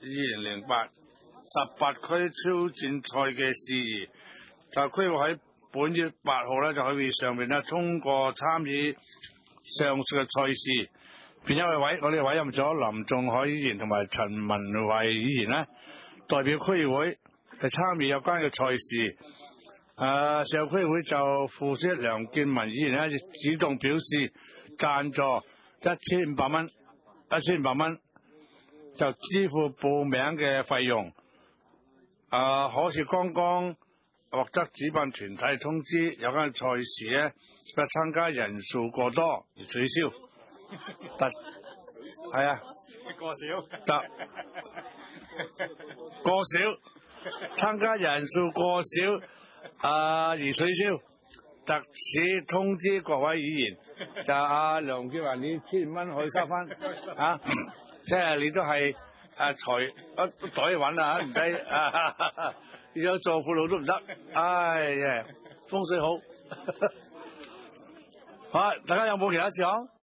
2008 18區超戰賽嘅事宜，就區會喺本月8號咧就喺會議上面咧通過參與上述嘅賽事，並因為我哋委任咗林仲海議員同埋陳文慧議員咧代表區議會去參與有關嘅賽事。上區議會就副主席梁建文議員咧主動表示贊助1500蚊就支付報名嘅費用。可是剛剛獲得主辦團體通知，有關賽事咧嘅參加人數過多而取消。係啊，過少，參加人數過少而取消。特此通知各位議員，就梁建文，你1500蚊可以收翻即係你都係財袋揾啦唔使有做副路都唔得，哎呀，風水好。好，大家有冇其他事講？